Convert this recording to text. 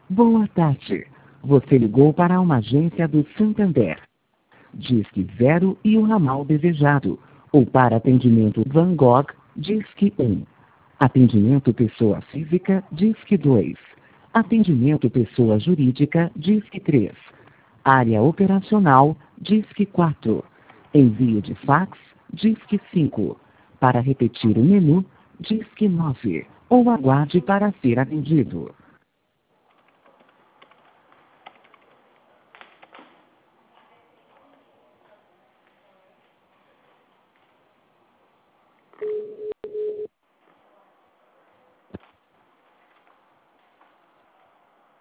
Boa tarde. Você ligou para uma agência do Santander. Disque 0 e o ramal desejado. Ou para atendimento Van Gogh, Disque 1. Atendimento pessoa física, Disque 2. Atendimento pessoa jurídica, Disque 3. Área operacional, Disque 4. Envio de fax, Disque 5. Para repetir o menu, Disque 9. Ou aguarde para ser atendido.